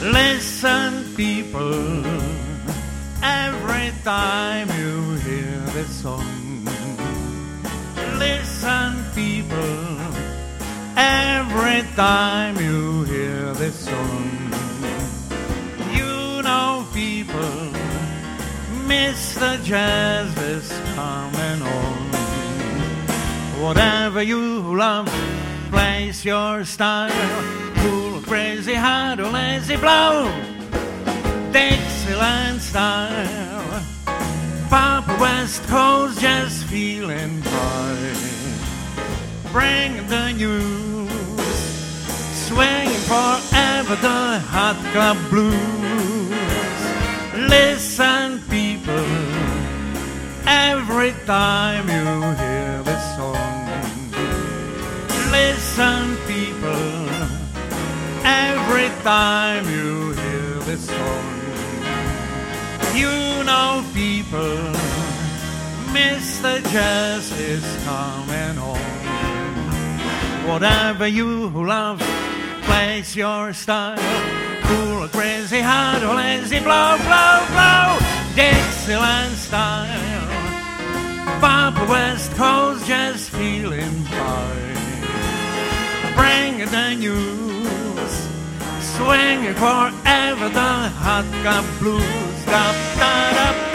Listen, people, every time you hear this song. Listen, people, every time you hear this song. You know, people, Mr. Jazz is coming on. Whatever you love, place your style. Cool, crazy, hard, or lazy blow. Dixieland style. Papa West Coast just feeling high. Bring the news. Swinging forever the hot club blues. Listen, people, every time you hear this song. Listen, people, every time you hear this song. You know, people, Mr. Jazz is coming on. Whatever you love, place your style. Cool or crazy, hard or lazy, blow, blow, blow. Dixieland style. Papa West Coast just feeling high. Bring the news. Swinging forever the hot cup blues. Da, da, da.